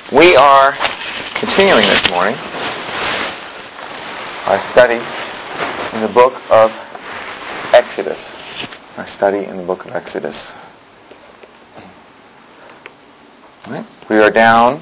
We are continuing this morning our study in the book of Exodus. Our study in the book of Exodus. Right. We're down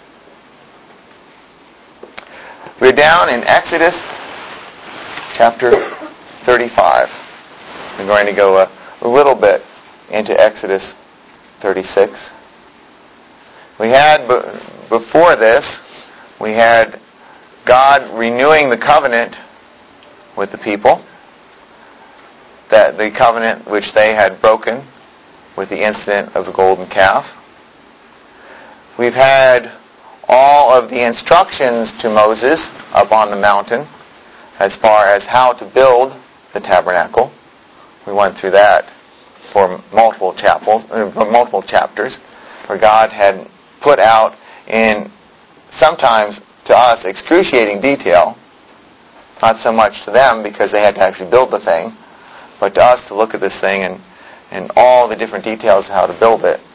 in Exodus chapter 35. We're going to go a little bit into Exodus 36. We had, before this, we had God renewing the covenant with the people, that the covenant which they had broken with the incident of the golden calf. We've had all of the instructions to Moses up on the mountain as far as how to build the tabernacle. We went through that for multiple chapters, where God had put out in sometimes to us excruciating detail, not so much to them because they had to actually build the thing, but to us to look at this thing and all the different details of how to build it.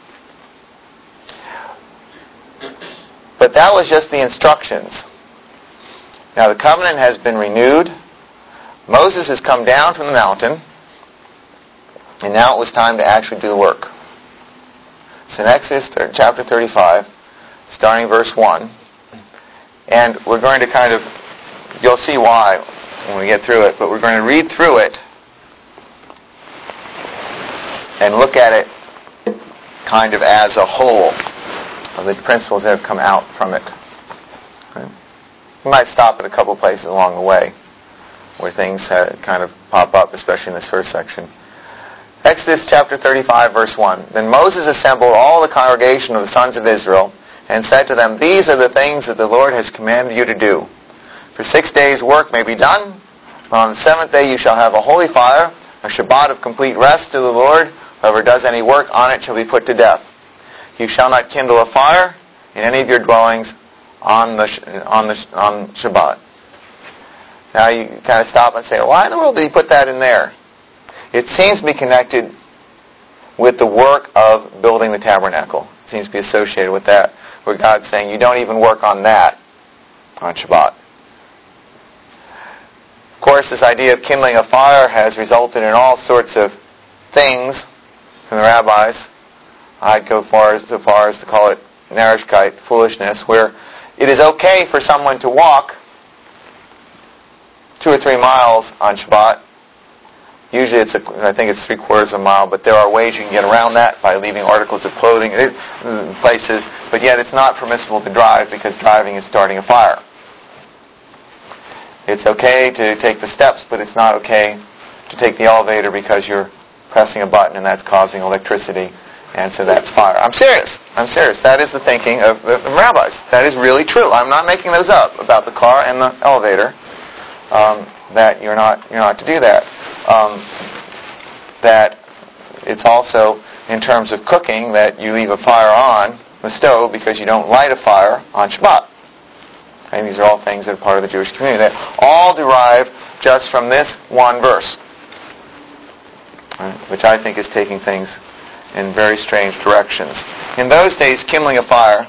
But that was just the instructions. Now the covenant has been renewed. Moses has come down from the mountain, and now it was time to actually do the work. So in Exodus chapter 35, starting verse 1, and we're going to you'll see why when we get through it, but we're going to read through it and look at it kind of as a whole of the principles that have come out from it. Okay? We might stop at a couple places along the way where things kind of pop up, especially in this first section. Exodus chapter 35, verse 1. Then Moses assembled all the congregation of the sons of Israel and said to them, "These are the things that the Lord has commanded you to do. For 6 days work may be done, but on the seventh day you shall have a holy fire, a Shabbat of complete rest to the Lord. Whoever does any work on it shall be put to death. You shall not kindle a fire in any of your dwellings on Shabbat." Now you kind of stop and say, why in the world did he put that in there? It seems to be connected with the work of building the tabernacle. It seems to be associated with that, where God's saying, you don't even work on that on Shabbat. Of course, this idea of kindling a fire has resulted in all sorts of things from the rabbis. I'd go so far as to call it narishkeit, foolishness, where it is okay for someone to walk 2 or 3 miles on Shabbat. Usually I think it's 3/4 of a mile, but there are ways you can get around that by leaving articles of clothing in places, but yet it's not permissible to drive because driving is starting a fire. It's okay to take the steps, but it's not okay to take the elevator because you're pressing a button and that's causing electricity, and so that's fire. I'm serious. That is the thinking of the rabbis. That is really true. I'm not making those up about the car and the elevator. That you're not to do that. That it's also in terms of cooking that you leave a fire on the stove because you don't light a fire on Shabbat. And these are all things that are part of the Jewish community that all derive just from this one verse, right? Which I think is taking things in very strange directions. In those days, kindling a fire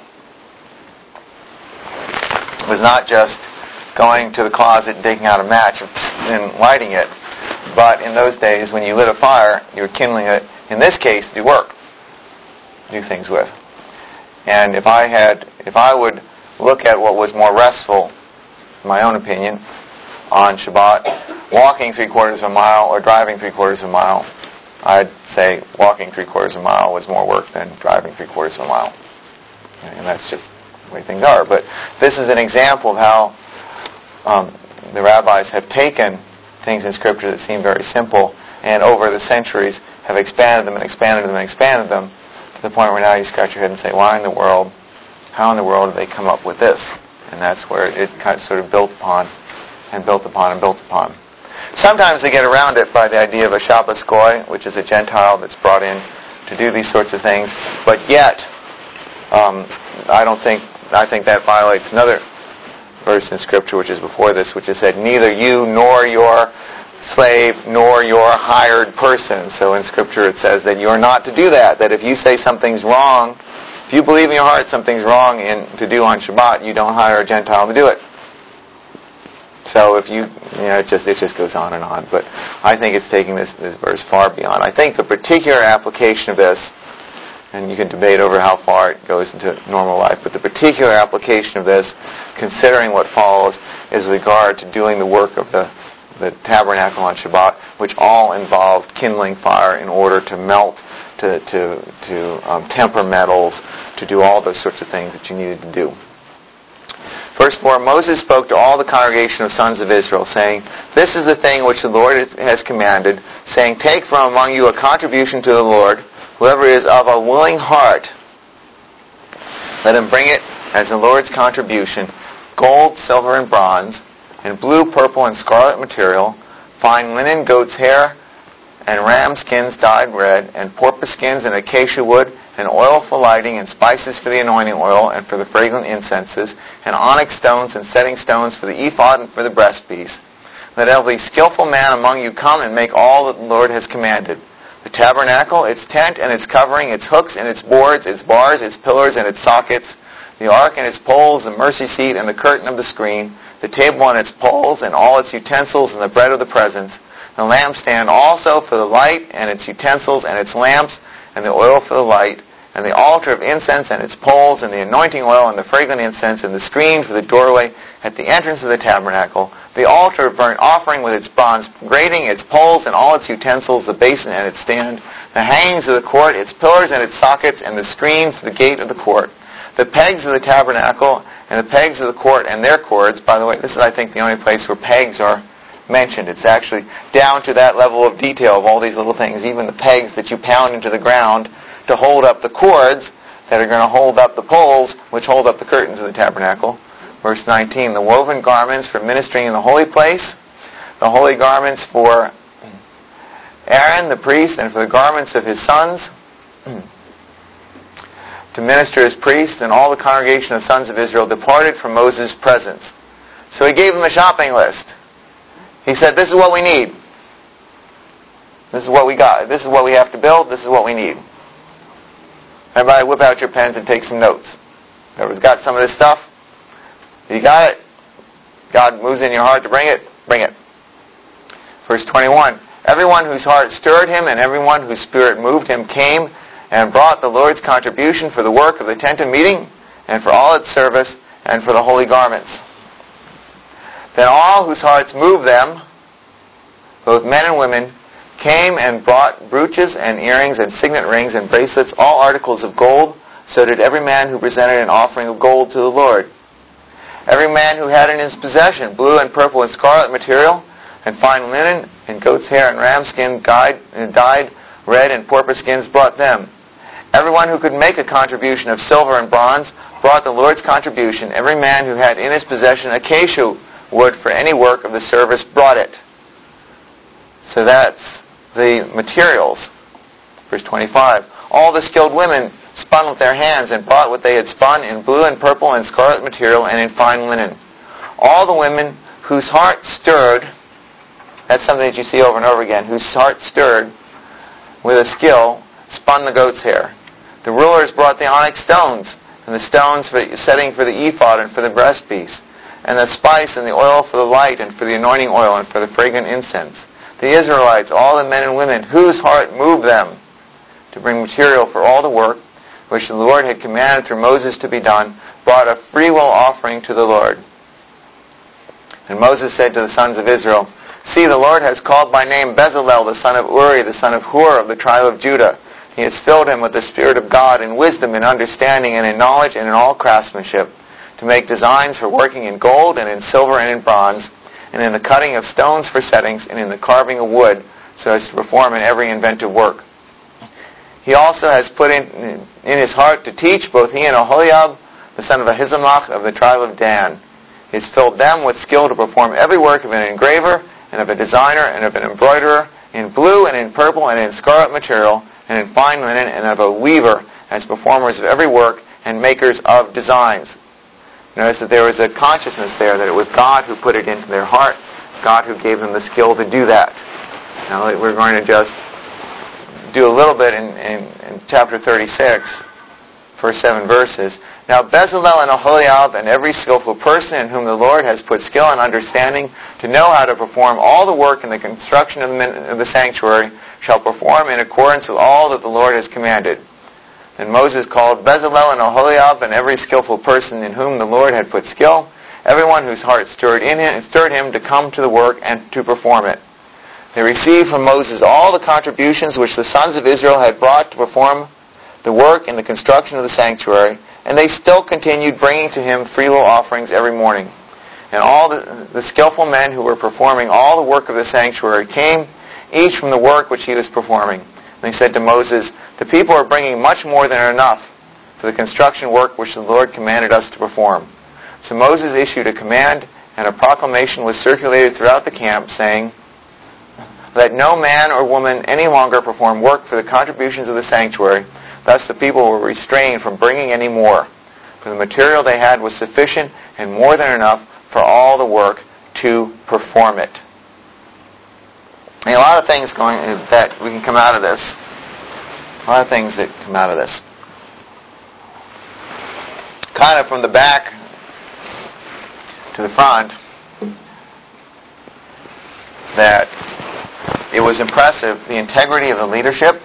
was not just going to the closet and taking out a match and lighting it. But in those days, when you lit a fire, you were kindling it, in this case, to do work. Do things with. And if I would look at what was more restful, in my own opinion, on Shabbat, walking 3/4 of a mile or driving 3/4 of a mile, I'd say walking 3/4 of a mile was more work than driving 3/4 of a mile. And that's just the way things are. But this is an example of how the rabbis have taken things in Scripture that seem very simple and over the centuries have expanded them to the point where now you scratch your head and say, how in the world did they come up with this? And that's where it kind of sort of built upon. Sometimes they get around it by the idea of a Shabbos Goy, which is a Gentile that's brought in to do these sorts of things, but yet I think that violates another verse in Scripture, which is before this, which is said, neither you nor your slave nor your hired person. So in Scripture it says that you're not to do that. That if you say something's wrong If you believe in your heart something's wrong to do on Shabbat, you don't hire a Gentile to do it. So if it just goes on and on. But I think it's taking this verse far beyond. I think the particular application of this, and you can debate over how far it goes into normal life, but the particular application of this, considering what follows, is with regard to doing the work of the tabernacle on Shabbat, which all involved kindling fire in order to melt, to temper metals, to do all those sorts of things that you needed to do. Verse 4, Moses spoke to all the congregation of sons of Israel, saying, This is the thing which the Lord has commanded, saying, Take from among you a contribution to the Lord, whoever is of a willing heart, let him bring it as the Lord's contribution, gold, silver, and bronze, and blue, purple, and scarlet material, fine linen, goat's hair, and ram skins dyed red, and porpoise skins and acacia wood, and oil for lighting, and spices for the anointing oil, and for the fragrant incenses, and onyx stones and setting stones for the ephod and for the breastpiece. Let every skillful man among you come and make all that the Lord has commanded. The tabernacle, its tent and its covering, its hooks and its boards, its bars, its pillars and its sockets, the ark and its poles, the mercy seat and the curtain of the screen, the table and its poles and all its utensils and the bread of the presence, the lampstand also for the light and its utensils and its lamps and the oil for the light, and the altar of incense and its poles and the anointing oil and the fragrant incense and the screen for the doorway at the entrance of the tabernacle, the altar of burnt offering with its bronze grating, its poles and all its utensils, the basin and its stand, the hangings of the court, its pillars and its sockets, and the screen for the gate of the court, the pegs of the tabernacle and the pegs of the court and their cords. By the way, this is, I think, the only place where pegs are mentioned. It's actually down to that level of detail of all these little things, even the pegs that you pound into the ground to hold up the cords that are going to hold up the poles, which hold up the curtains of the tabernacle. Verse 19, the woven garments for ministering in the holy place, the holy garments for Aaron the priest and for the garments of his sons to minister as priests, and all the congregation of sons of Israel departed from Moses' presence. So he gave them a shopping list. He said, this is what we need. This is what we got. This is what we have to build. This is what we need. Everybody whip out your pens and take some notes. Whoever's got some of this stuff, you got it. God moves in your heart to bring it. Bring it. Verse 21, everyone whose heart stirred him and everyone whose spirit moved him came and brought the Lord's contribution for the work of the tent of meeting and for all its service and for the holy garments. Then all whose hearts moved them, both men and women, came and brought brooches and earrings and signet rings and bracelets, all articles of gold. So did every man who presented an offering of gold to the Lord. Every man who had in his possession blue and purple and scarlet material, and fine linen, and goat's hair and ram skin dyed red and porpoise skins brought them. Everyone who could make a contribution of silver and bronze brought the Lord's contribution. Every man who had in his possession acacia wood for any work of the service brought it. So that's the materials. Verse 25. All the skilled women spun with their hands and brought what they had spun in blue and purple and scarlet material and in fine linen. All the women whose heart stirred, that's something that you see over and over again, whose heart stirred with a skill, spun the goat's hair. The rulers brought the onyx stones, and the stones for setting for the ephod and for the breastpiece, and the spice and the oil for the light and for the anointing oil and for the fragrant incense. The Israelites, all the men and women whose heart moved them to bring material for all the work which the Lord had commanded through Moses to be done, brought a freewill offering to the Lord. And Moses said to the sons of Israel, See, the Lord has called by name Bezalel, the son of Uri, the son of Hur, of the tribe of Judah. He has filled him with the Spirit of God in wisdom and understanding and in knowledge and in all craftsmanship, to make designs for working in gold and in silver and in bronze, and in the cutting of stones for settings, and in the carving of wood, so as to perform in every inventive work. He also has put in his heart to teach, both he and Aholiab, the son of Ahisamach, of the tribe of Dan. He has filled them with skill to perform every work of an engraver, and of a designer, and of an embroiderer, in blue and in purple and in scarlet material, and in fine linen, and of a weaver, as performers of every work, and makers of designs. Notice that there was a consciousness there that it was God who put it into their heart, God who gave them the skill to do that. Now we're going to just do a little bit in chapter 36, first 7 verses. Now Bezalel and Aholiab and every skillful person in whom the Lord has put skill and understanding to know how to perform all the work in the construction of the sanctuary shall perform in accordance with all that the Lord has commanded. Then Moses called Bezalel and Aholiab and every skillful person in whom the Lord had put skill, everyone whose heart stirred him to come to the work and to perform it. They received from Moses all the contributions which the sons of Israel had brought to perform the work in the construction of the sanctuary, and they still continued bringing to him freewill offerings every morning. And all the skillful men who were performing all the work of the sanctuary came, each from the work which he was performing. And they said to Moses, "The people are bringing much more than enough for the construction work which the Lord commanded us to perform." So Moses issued a command, and a proclamation was circulated throughout the camp, saying, "Let no man or woman any longer perform work for the contributions of the sanctuary." Thus the people were restrained from bringing any more, for the material they had was sufficient and more than enough for all the work to perform it. And a lot of things that we can come out of this. A lot of things that come out of this. Kind of from the back to the front, that it was impressive, the integrity of the leadership,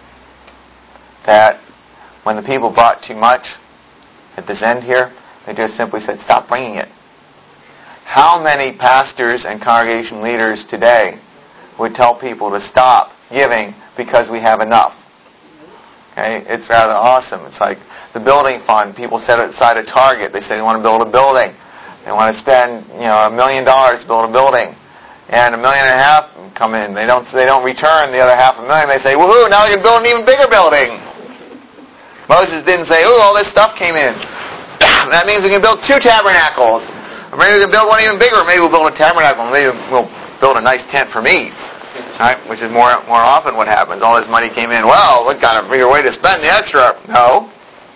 that when the people brought too much at this end here, they just simply said, "Stop bringing it." How many pastors and congregation leaders today would tell people to stop giving because we have enough? Okay, it's rather awesome. It's like the building fund. People set aside a target. They say they want to build a building. They want to spend $1 million to build a building, and $1.5 million come in. They don't return the other $500,000. They say, "Woohoo! Now we can build an even bigger building." Moses didn't say, "Oh, all this stuff came in. That means we can build 2 tabernacles. Or maybe we can build one even bigger. Maybe we'll build a tabernacle. Maybe we'll build a nice tent for me." Right? Which is more often what happens. All this money came in. Well, what kind of bigger way to spend the extra? No.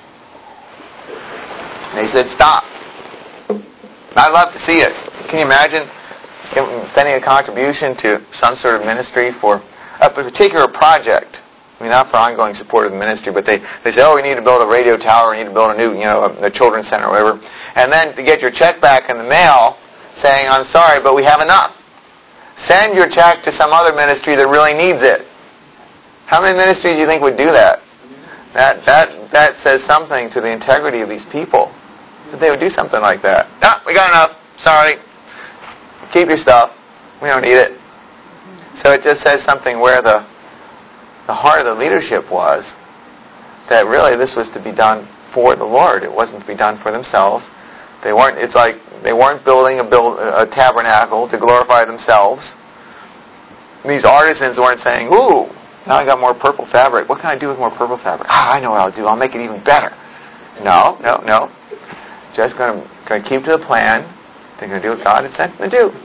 They said, "Stop." I'd love to see it. Can you imagine sending a contribution to some sort of ministry for a particular project? I mean, not for ongoing support of the ministry, but they say, "Oh, we need to build a radio tower, we need to build a new, a children's center," or whatever. And then to get your check back in the mail saying, "I'm sorry, but we have enough." Send your check to some other ministry that really needs it. How many ministries do you think would do that? That says something to the integrity of these people, that they would do something like that. "No, we got enough. Sorry. Keep your stuff. We don't need it." So it just says something where the heart of the leadership was, that really this was to be done for the Lord. It wasn't to be done for themselves. It's like they weren't building a tabernacle to glorify themselves. These artisans weren't saying, "Ooh, now I got more purple fabric. What can I do with more purple fabric? I know what I'll do. I'll make it even better." No. Just going to keep to the plan. They're going to do what God had sent them to do.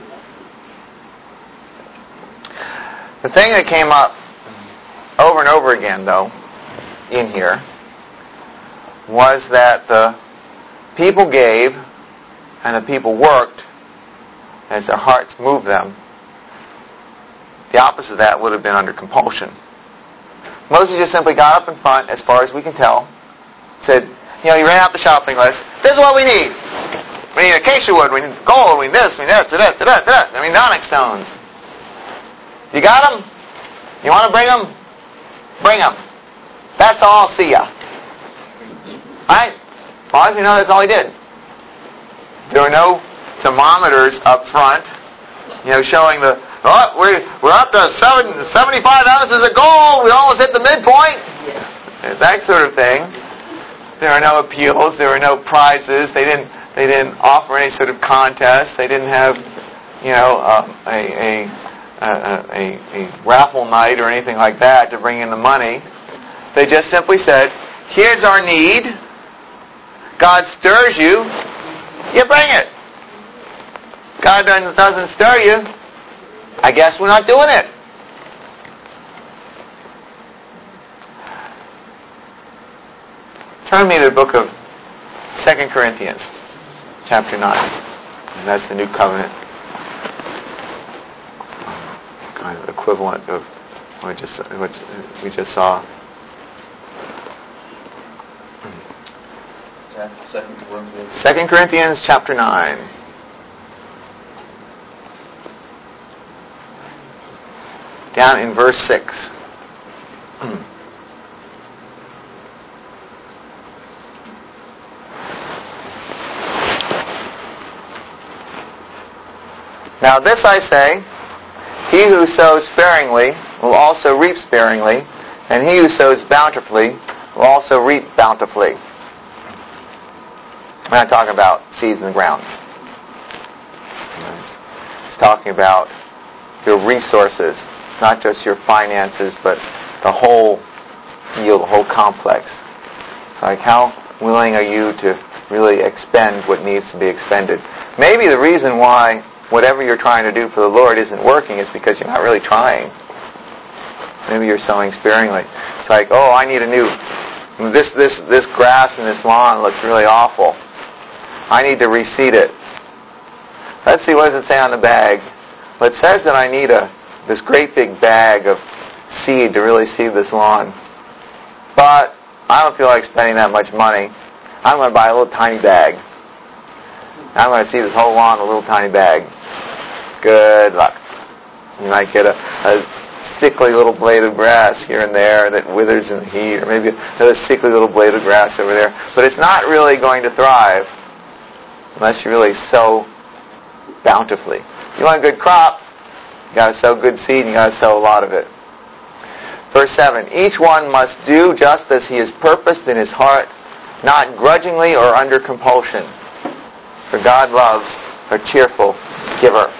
The thing that came up over and over again, though, in here, was that the people gave and the people worked as their hearts moved them. The opposite of that would have been under compulsion. Moses just simply got up in front, as far as we can tell, said, he ran out the shopping list. "This is what we need. We need acacia wood, we need gold, we need this, we need that. I mean, onyx stones. You got them? You want to bring them? Bring them. That's all. See ya." Right? As far as we know, that's all he did. There were no thermometers up front, showing we're up to 75 ounces of gold. We almost hit the midpoint. Yeah. That sort of thing. There were no appeals. There were no prizes. They didn't offer any sort of contest. They didn't have, a raffle night or anything like that to bring in the money. They just simply said, "Here's our need. God stirs you. You bring it. God doesn't stir you. I guess we're not doing it." Turn me to the book of 2 Corinthians, chapter 9. And that's the New Covenant. Kind of equivalent of what we just saw. 2 Corinthians chapter 9. Down in verse 6. Now this I say, he who sows sparingly will also reap sparingly, and he who sows bountifully will also reap bountifully. I'm not talking about seeds in the ground. It's talking about your resources, not just your finances, but the whole deal, the whole complex. It's like, how willing are you to really expend what needs to be expended? Maybe the reason why whatever you're trying to do for the Lord isn't working is because you're not really trying. Maybe you're sowing sparingly. It's like, oh, I need a new, this grass in this lawn looks really awful. I need to reseed it. Let's see, what does it say on the bag? Well, it says that I need this great big bag of seed to really seed this lawn. But I don't feel like spending that much money. I'm going to buy a little tiny bag. I'm going to seed this whole lawn in a little tiny bag. Good luck. You might get a sickly little blade of grass here and there that withers in the heat, or maybe another sickly little blade of grass over there. But it's not really going to thrive unless you really sow bountifully. You want a good crop, you got to sow good seed, and you got to sow a lot of it. Verse 7, each one must do just as he has purposed in his heart, not grudgingly or under compulsion. For God loves a cheerful giver.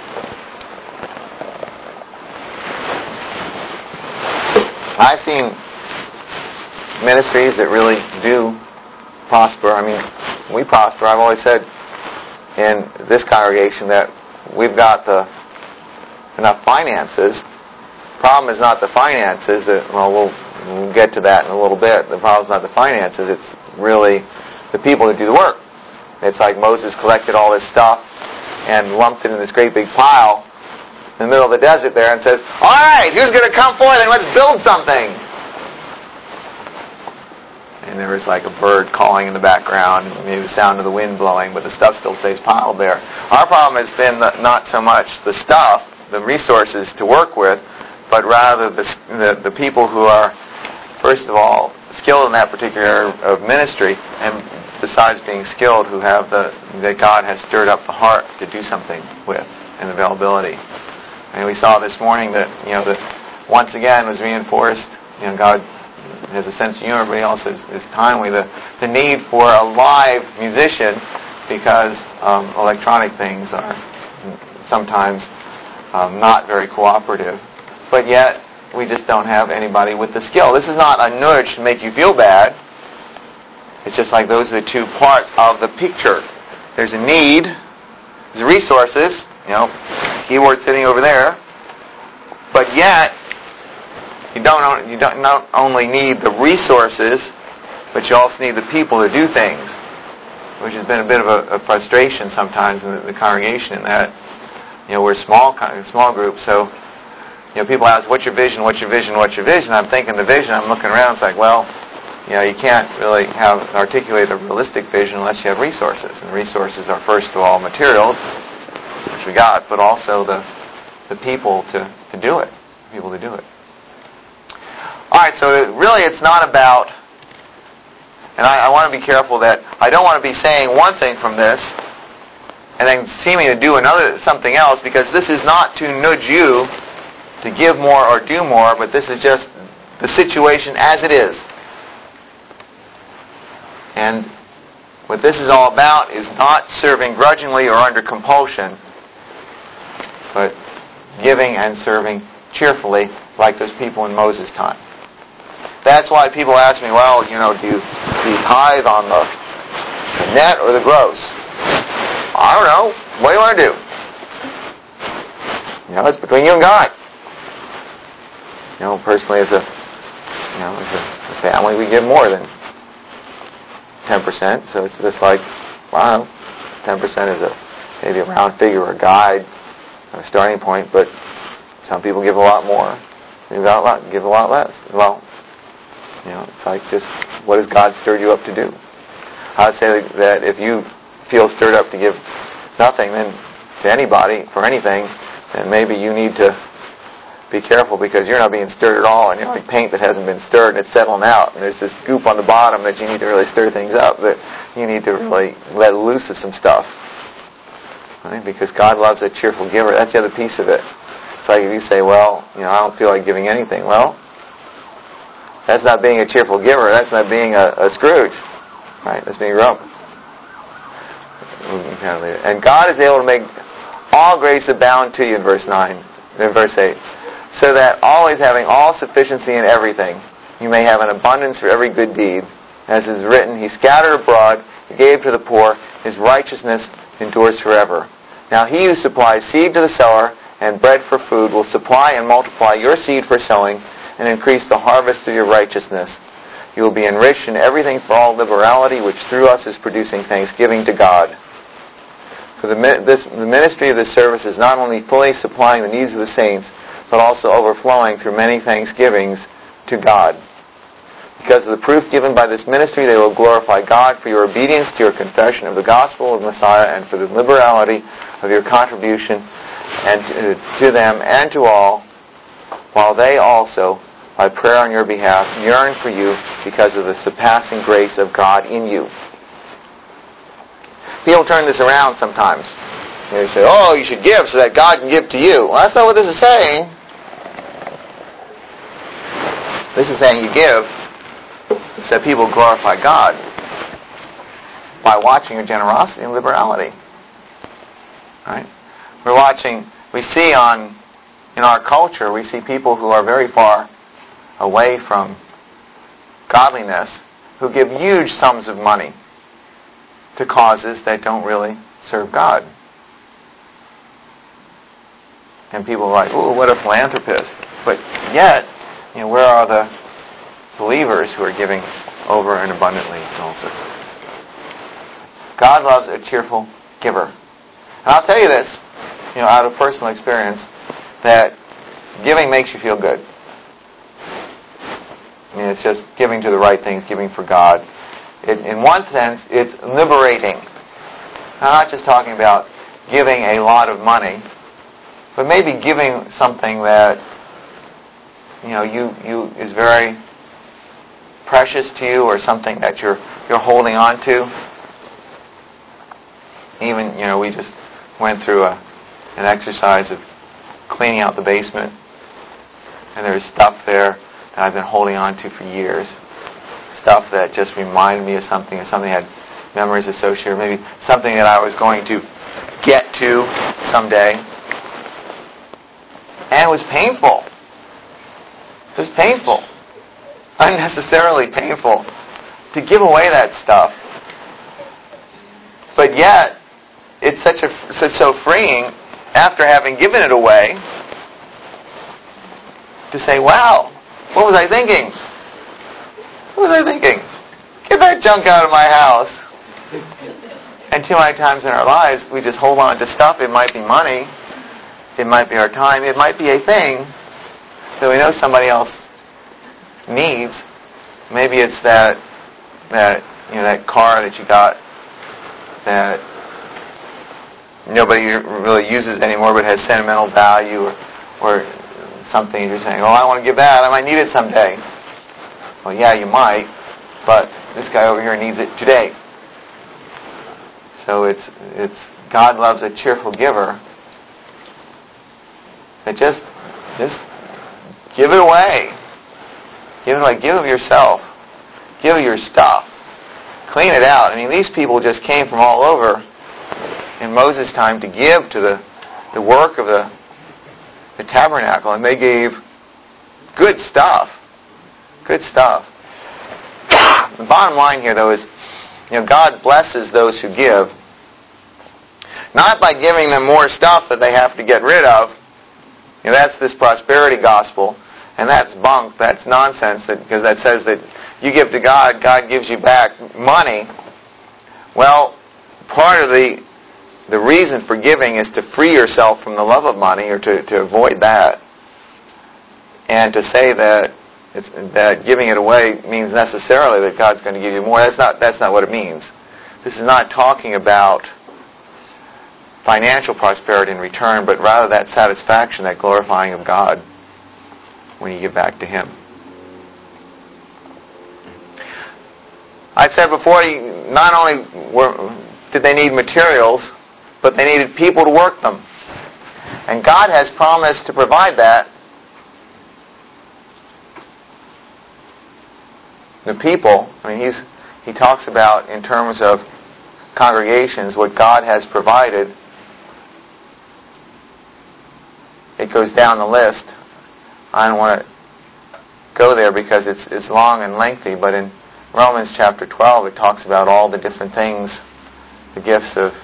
I've seen ministries that really do prosper. I mean, we prosper. I've always said in this congregation that we've got enough finances. The problem is not the finances. We'll get to that in a little bit. The problem is not the finances. It's really the people that do the work. It's like Moses collected all this stuff and lumped it in this great big pile in the middle of the desert there and says, all right, who's going to come forth and let's build something? And there was like a bird calling in the background, and maybe the sound of the wind blowing, but the stuff still stays piled there. Our problem has been not so much the stuff, the resources to work with, but rather the people who are, first of all, skilled in that particular area of ministry, and besides being skilled, who have that God has stirred up the heart to do something with, and availability. And we saw this morning that once again was reinforced. God has a sense of humor, but He also is timely. The need for a live musician, because electronic things are sometimes not very cooperative. But yet we just don't have anybody with the skill. This is not a nudge to make you feel bad. It's just like those are the two parts of the picture. There's a need. There's resources. Keyboard sitting over there. But yet, you don't not only need the resources, but you also need the people to do things, which has been a bit of a frustration sometimes in the congregation. In that, we're a small group, so people ask, "What's your vision? What's your vision? What's your vision?" I'm thinking the vision. I'm looking around. It's like, well, you can't really articulate a realistic vision unless you have resources, and resources are first of all materials, which we got, but also the people to do it. People to do it. All right, so really it's not about, and I want to be careful that I don't want to be saying one thing from this and then seeming to do something else, because this is not to nudge you to give more or do more, but this is just the situation as it is. And what this is all about is not serving grudgingly or under compulsion, but giving and serving cheerfully, like those people in Moses' time. That's why people ask me, well, do you tithe on the net or the gross? I don't know. What do you want to do? It's between you and God. Personally, as a family, we give more than 10%. So it's just like, wow, 10% is maybe a round figure or a guide, a starting point. But some people give a lot more. Some give a lot less. Well, it's like, just what has God stirred you up to do? I would say that if you feel stirred up to give nothing then to anybody for anything, then maybe you need to be careful, because you're not being stirred at all, and you're like paint that hasn't been stirred and it's settling out, and there's this goop on the bottom that you need to really stir things up, that you need to really let loose of some stuff. Right? Because God loves a cheerful giver. That's the other piece of it. It's like if you say, well, I don't feel like giving anything. Well, that's not being a cheerful giver. That's not being a Scrooge. Right? That's being rump. And God is able to make all grace abound to you in verse 8. So that always having all sufficiency in everything, you may have an abundance for every good deed. As is written, He scattered abroad, He gave to the poor, His righteousness endures forever. Now He who supplies seed to the sower and bread for food will supply and multiply your seed for sowing and increase the harvest of your righteousness. You will be enriched in everything for all liberality, which through us is producing thanksgiving to God. For the ministry of this service is not only fully supplying the needs of the saints, but also overflowing through many thanksgivings to God. Because of the proof given by this ministry, they will glorify God for your obedience to your confession of the gospel of Messiah and for the liberality of your contribution and to them and to all, while they also, by prayer on your behalf, yearn for you because of the surpassing grace of God in you. People turn this around sometimes. They say, oh, you should give so that God can give to you. Well, that's not what this is saying. This is saying you give so that people glorify God by watching your generosity and liberality. Right? We see in our culture, we see people who are very far away from godliness who give huge sums of money to causes that don't really serve God. And people are like, ooh, what a philanthropist. But yet, where are the believers who are giving over and abundantly and all sorts of things? God loves a cheerful giver. And I'll tell you this, out of personal experience, that giving makes you feel good. It's just giving to the right things, giving for God. In one sense, it's liberating. I'm not just talking about giving a lot of money, but maybe giving something that you is very precious to you, or something that you're holding on to. Even we just went through an exercise of cleaning out the basement, and there's stuff there that I've been holding on to for years. Stuff that just reminded me of something, or something that had memories associated, or maybe something that I was going to get to someday. And it was painful. It was painful. Unnecessarily painful to give away that stuff. But yet, it's so freeing after having given it away to say, wow, what was I thinking? What was I thinking? Get that junk out of my house. And too many times in our lives, we just hold on to stuff. It might be money. It might be our time. It might be a thing that we know somebody else needs. Maybe it's that car that you got that nobody really uses anymore, but has sentimental value, or something you're saying, oh, I want to give that. I might need it someday. Well, yeah, you might, but this guy over here needs it today. So it's God loves a cheerful giver. That just give it away. Give it away. Give of yourself. Give of your stuff. Clean it out. These people just came from all over in Moses' time to give to the work of the tabernacle, and they gave good stuff. Good stuff. The bottom line here, though, is God blesses those who give, not by giving them more stuff that they have to get rid of. That's this prosperity gospel, and that's bunk. That's nonsense, because that says that you give to God, God gives you back money. Well, part of the reason for giving is to free yourself from the love of money, or to avoid that, and to say that giving it away means necessarily that God's going to give you more. That's not what it means. this is not talking about financial prosperity in return, but rather that satisfaction, that glorifying of God when you give back to Him. I said before, not only did they need materials, but they needed people to work them. And God has promised to provide that. The people, He talks about in terms of congregations, what God has provided. It goes down the list. I don't want to go there because it's long and lengthy, but in Romans chapter 12 it talks about all the different things, the gifts of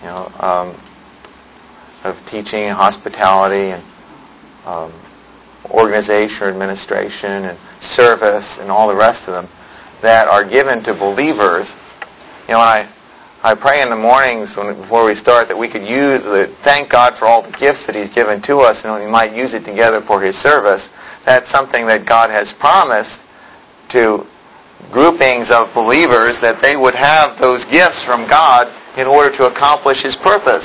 teaching and hospitality and organization or administration and service and all the rest of them that are given to believers. When I pray in the mornings before we start that we could thank God for all the gifts that He's given to us, and we might use it together for His service. That's something that God has promised to groupings of believers, that they would have those gifts from God in order to accomplish His purpose.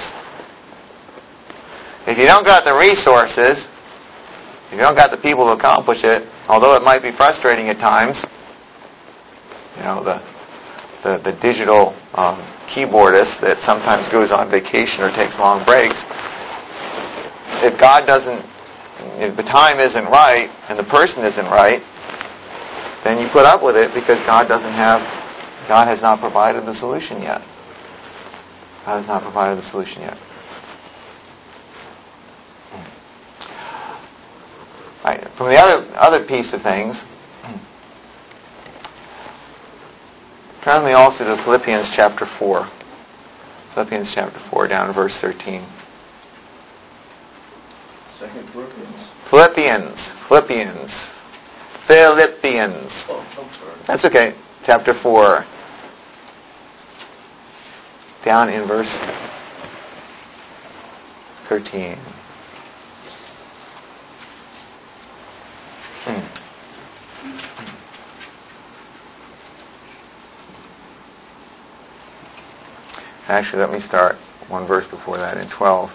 If you don't got the resources, if you don't got the people to accomplish it, although it might be frustrating at times, the digital keyboardist that sometimes goes on vacation or takes long breaks, if the time isn't right and the person isn't right, then you put up with it because God has not provided the solution yet. God has not provided the solution yet. Right. From the other piece of things, turn me also to Philippians chapter 4. Philippians chapter 4, down to verse 13. Second Philippians. Philippians. Oh, I'm sorry. That's okay. Chapter 4. Down in verse 13. Actually, let me start one verse before that in 12.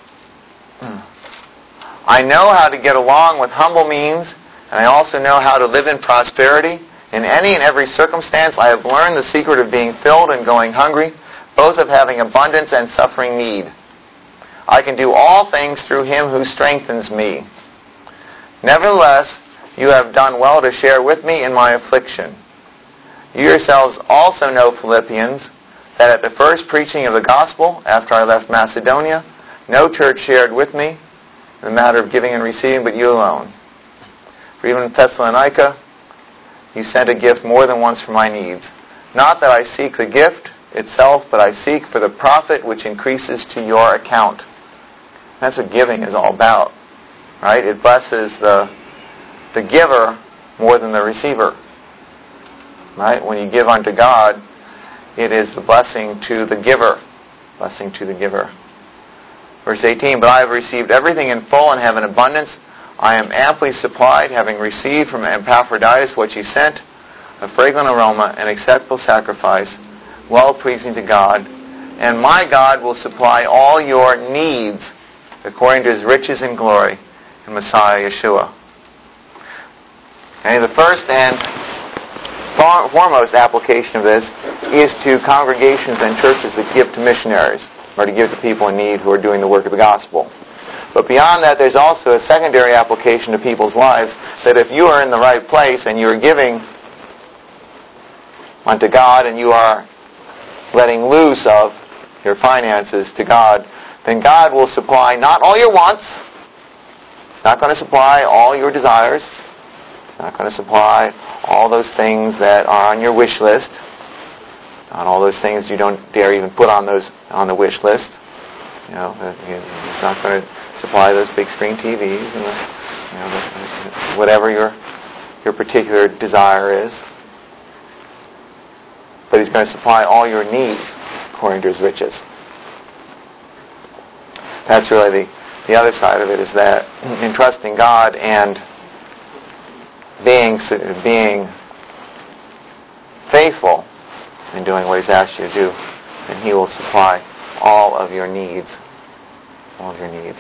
I know how to get along with humble means, and I also know how to live in prosperity. In any and every circumstance, I have learned the secret of being filled and going hungry, both of having abundance and suffering need. I can do all things through Him who strengthens me. Nevertheless, you have done well to share with me in my affliction. You yourselves also know, Philippians, that at the first preaching of the gospel, after I left Macedonia, no church shared with me in the matter of giving and receiving, but you alone. For even in Thessalonica, you sent a gift more than once for my needs. Not that I seek the gift itself, but I seek for the profit which increases to your account. That's what giving is all about, right? It blesses the giver more than the receiver, right? When you give unto God, it is the blessing to the giver. Blessing to the giver. Verse 18, but I have received everything in full and have an abundance. I am amply supplied, having received from Epaphroditus what you sent, a fragrant aroma, an acceptable sacrifice, well-pleasing to God. And my God will supply all your needs according to His riches and glory in Messiah Yeshua. Okay, the first and foremost application of this is to congregations and churches that give to missionaries, or to give to people in need who are doing the work of the gospel. But beyond that, there's also a secondary application to people's lives, that if you are in the right place and you are giving unto God and you are letting loose of your finances to God, then God will supply not all your wants. It's not going to supply all your desires. It's not going to supply all those things that are on your wish list. Not all those things you don't dare even put on the wish list. It's not going to supply those big screen TVs and whatever your particular desire is. But He's going to supply all your needs according to His riches. That's really the other side of it, is that in trusting God and being faithful and doing what He's asked you to do, then He will supply all of your needs. All of your needs.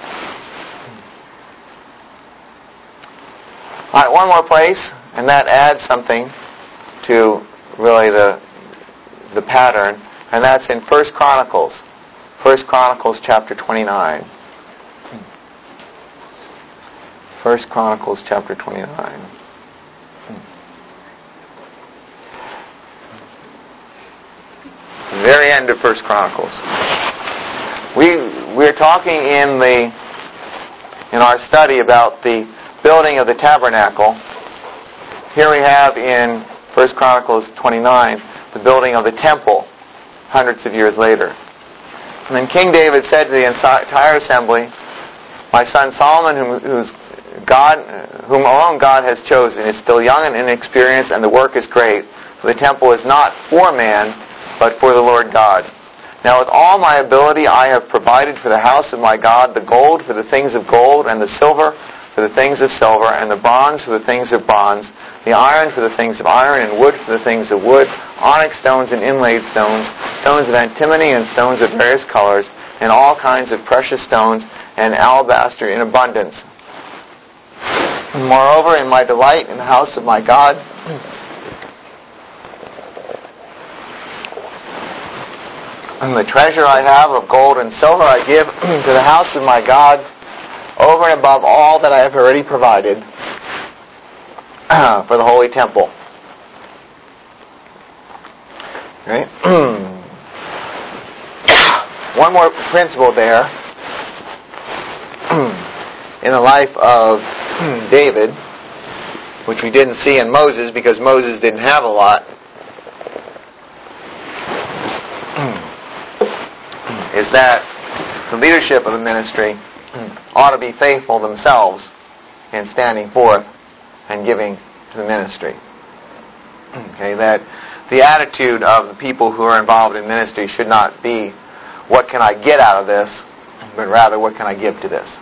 All right, one more place, and that adds something to really the pattern, and that's in 1 Chronicles. 1 Chronicles chapter 29. 1 Chronicles chapter 29. The very end of 1 Chronicles. We're talking in our study about the building of the tabernacle. Here we have in 1 Chronicles 29 the building of the temple hundreds of years later. And then King David said to the entire assembly, "My son Solomon, whom alone God has chosen, is still young and inexperienced, and the work is great. For the temple is not for man, but for the Lord God. Now with all my ability I have provided for the house of my God the gold for the things of gold, and the silver for the things of silver, and the bronze for the things of bronze, the iron for the things of iron, and wood for the things of wood, onyx stones and inlaid stones, stones of antimony and stones of various colors, and all kinds of precious stones, and alabaster in abundance. Moreover, in my delight in the house of my God, and the treasure I have of gold and silver I give to the house of my God, over and above all that I have already provided for the holy temple." Right? One more principle there in the life of David, which we didn't see in Moses because Moses didn't have a lot, is that the leadership of the ministry ought to be faithful themselves in standing forth and giving to the ministry. Okay, that the attitude of the people who are involved in ministry should not be, what can I get out of this, but rather, what can I give to this?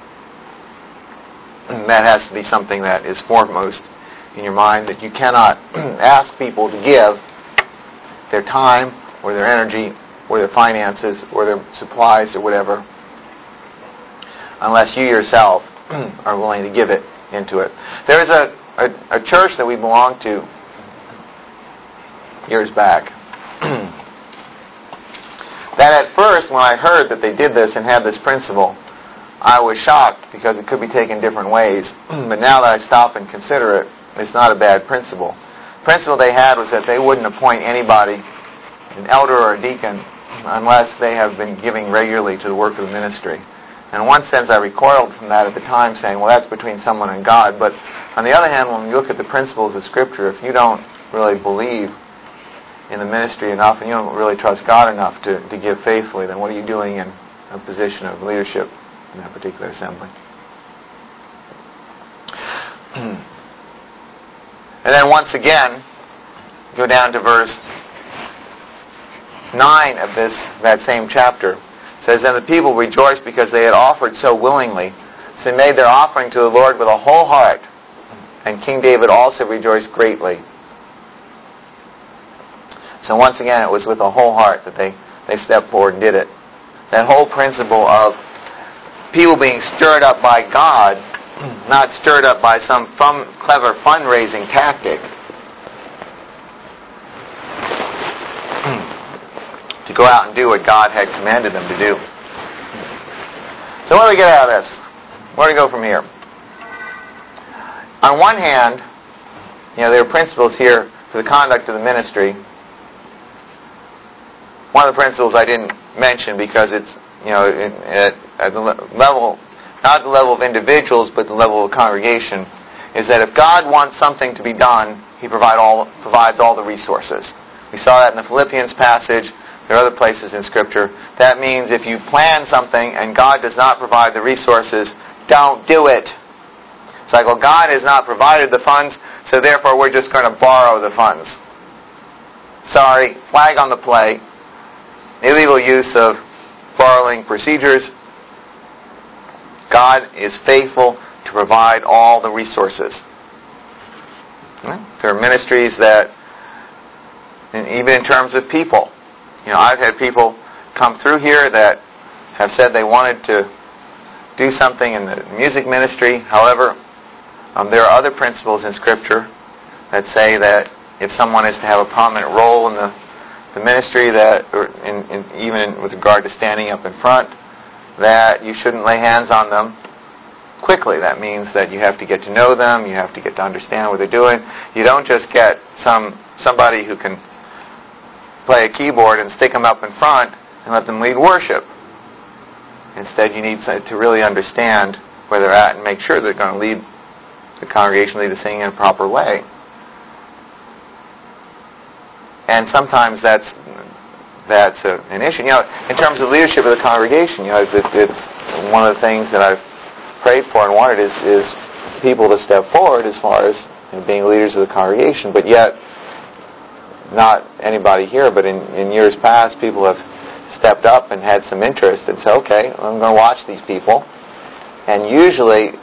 And that has to be something that is foremost in your mind, that you cannot ask people to give their time or their energy or their finances or their supplies or whatever, unless you yourself are willing to give it into it. There is a church that we belonged to years back that at first, when I heard that they did this and had this principle, I was shocked because it could be taken different ways. But now that I stop and consider it, it's not a bad principle. The principle they had was that they wouldn't appoint anybody, an elder or a deacon, unless they have been giving regularly to the work of the ministry. And in one sense, I recoiled from that at the time, saying, well, that's between someone and God. But on the other hand, when you look at the principles of Scripture, if you don't really believe in the ministry enough and you don't really trust God enough to give faithfully, then what are you doing in a position of leadership in that particular assembly? And then once again, go down to verse 9 of that same chapter. It says, "And the people rejoiced because they had offered so willingly. So they made their offering to the Lord with a whole heart. And King David also rejoiced greatly." So once again, it was with a whole heart that they stepped forward and did it. That whole principle of people being stirred up by God, not stirred up by some clever fundraising tactic, to go out and do what God had commanded them to do. So what do we get out of this? Where do we go from here? On one hand, there are principles here for the conduct of the ministry. One of the principles I didn't mention because it's, at the level, not the level of individuals, but the level of congregation, is that if God wants something to be done, He provides all the resources. We saw that in the Philippians passage. There are other places in Scripture. That means if you plan something and God does not provide the resources, don't do it. It's like, well, God has not provided the funds, so therefore we're just going to borrow the funds. Sorry, flag on the play. Illegal use of borrowing procedures. God is faithful to provide all the resources. There are ministries that And even in terms of people. I've had people come through here that have said they wanted to do something in the music ministry. However, there are other principles in Scripture that say that if someone is to have a prominent role in the ministry, that, or even with regard to standing up in front, that you shouldn't lay hands on them quickly. That means that you have to get to know them, you have to get to understand what they're doing. You don't just get somebody who can play a keyboard and stick them up in front and let them lead worship. Instead, you need to really understand where they're at and make sure they're going to lead the congregation, lead the singing in a proper way. And sometimes that's an issue. In terms of leadership of the congregation, it's one of the things that I've prayed for and wanted is people to step forward as far as being leaders of the congregation. But yet, not anybody here, but in years past, people have stepped up and had some interest and said, okay, I'm going to watch these people. And usually,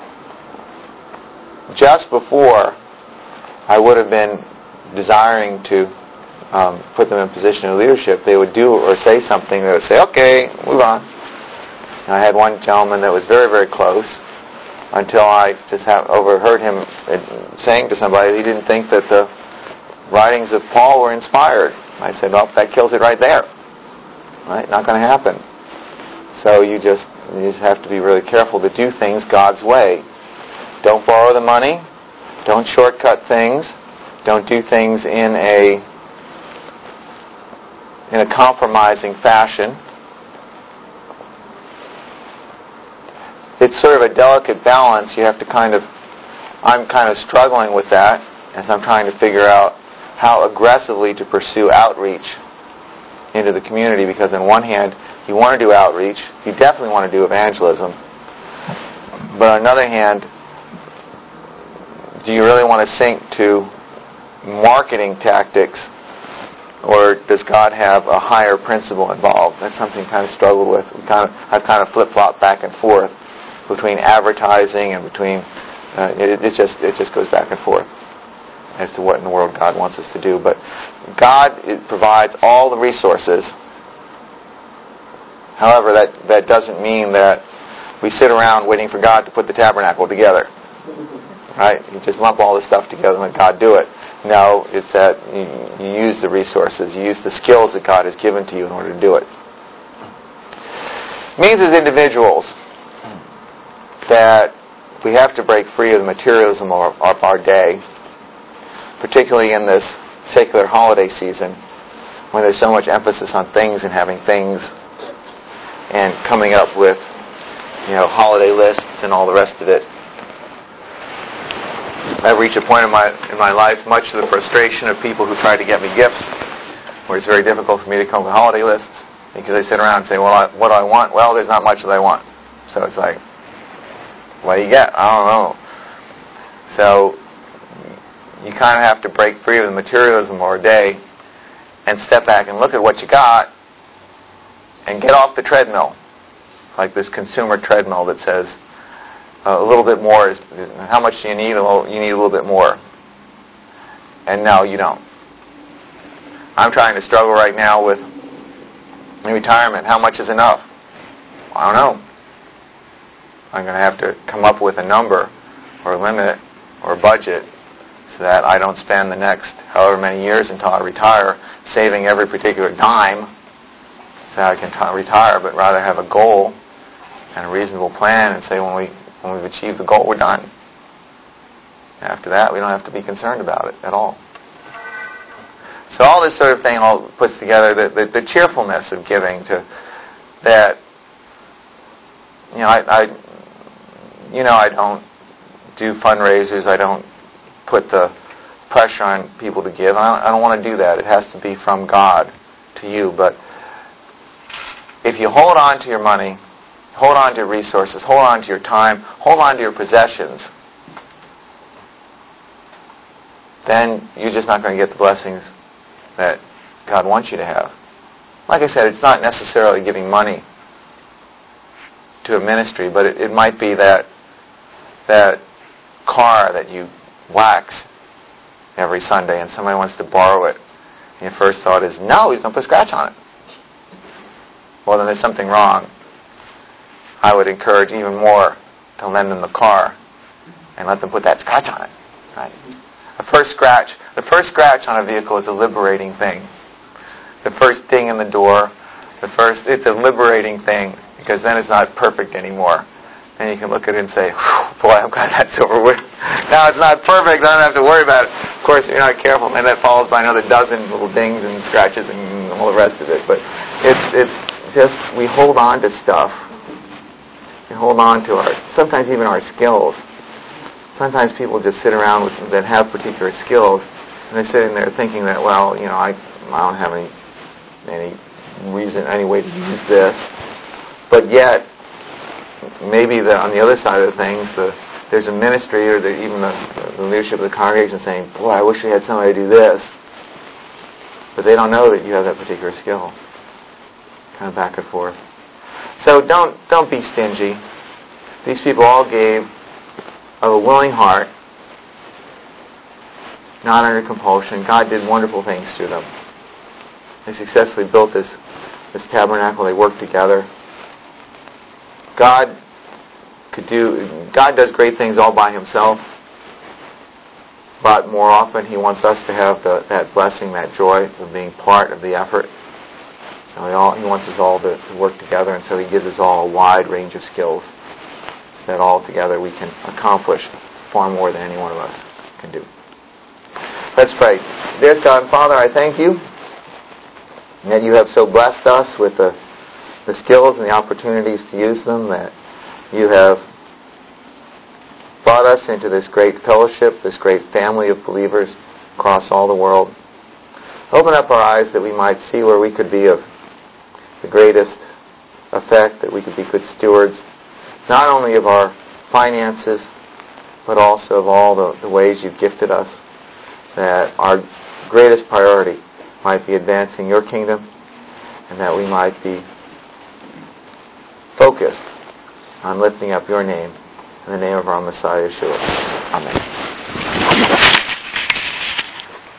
just before I would have been desiring to put them in position of leadership, they would do or say something that would say, okay, move on. And I had one gentleman that was very, very close until I just overheard him saying to somebody he didn't think that the writings of Paul were inspired. I said, well, that kills it right there. Right? Not going to happen. So you just have to be really careful to do things God's way. Don't borrow the money. Don't shortcut things. Don't do things in a compromising fashion. It's sort of a delicate balance. I'm kind of struggling with that as I'm trying to figure out how aggressively to pursue outreach into the community, because on one hand, you want to do outreach, you definitely want to do evangelism, but on the other hand, do you really want to sink to marketing tactics, or does God have a higher principle involved? That's something I kind of struggled with. I've kind of flip-flopped back and forth between advertising and between it just goes back and forth as to what in the world God wants us to do. But God provides all the resources. However, that doesn't mean that we sit around waiting for God to put the tabernacle together. Right? You just lump all this stuff together and let God do it. No, it's that you use the resources, you use the skills that God has given to you in order to do it. It means as individuals that we have to break free of the materialism of our day, particularly in this secular holiday season when there's so much emphasis on things and having things and coming up with holiday lists and all the rest of it. I've reached a point in my life, much to the frustration of people who try to get me gifts, where it's very difficult for me to come up with holiday lists, because they sit around and say, well, what do I want? Well, there's not much that I want. So it's like, what do you get? I don't know. So you kind of have to break free of the materialism of our day and step back and look at what you got and get off the treadmill, like this consumer treadmill that says a little bit more is, how much do you need? Well, you need a little bit more. And no, you don't. I'm trying to struggle right now with retirement. How much is enough? I don't know. I'm going to have to come up with a number or a limit or a budget so that I don't spend the next however many years until I retire saving every particular dime so I can retire, but rather have a goal and a reasonable plan and say when we've achieved the goal, we're done. After that, we don't have to be concerned about it at all. So all this sort of thing all puts together the cheerfulness of giving to that. I don't do fundraisers. I don't put the pressure on people to give. I don't want to do that. It has to be from God to you. But if you hold on to your money, hold on to your resources, hold on to your time, hold on to your possessions, then you're just not going to get the blessings that God wants you to have. Like I said, it's not necessarily giving money to a ministry, but it might be that car that you wax every Sunday and somebody wants to borrow it Your first thought is, no, he's going to put a scratch on it. Well, then there's something wrong. I would encourage even more to lend them the car and let them put that scratch on it. Right? The first scratch on a vehicle is a liberating thing. The first ding in the door, it's a liberating thing, because then it's not perfect anymore. And you can look at it and say, boy, I'm glad that's over with. Now it's not perfect, I don't have to worry about it. Of course, if you're not careful, then that follows by another dozen little dings and scratches and all the rest of it. But it's just, we hold on to stuff. We hold on to sometimes even our skills. Sometimes people just sit around that have particular skills, and they're sitting there thinking that, well, I don't have any reason, any way to use this. But yet, maybe on the other side of things, there's a ministry or even the leadership of the congregation saying, boy, I wish we had somebody do this. But they don't know that you have that particular skill. Kind of back and forth. So don't be stingy. These people all gave of a willing heart, not under compulsion. God did wonderful things through them. They successfully built this tabernacle. They worked together. God does great things all by Himself, but more often He wants us to have that blessing, that joy of being part of the effort. So He wants us all to work together, and so He gives us all a wide range of skills that all together we can accomplish far more than any one of us can do. Let's pray. Dear God and Father, I thank You that You have so blessed us with the skills and the opportunities to use them, that You have brought us into this great fellowship, this great family of believers across all the world. Open up our eyes that we might see where we could be of the greatest effect, that we could be good stewards, not only of our finances, but also of all the ways You've gifted us, that our greatest priority might be advancing Your kingdom, and that we might be focused on lifting up Your name in the name of our Messiah, Yeshua. Amen.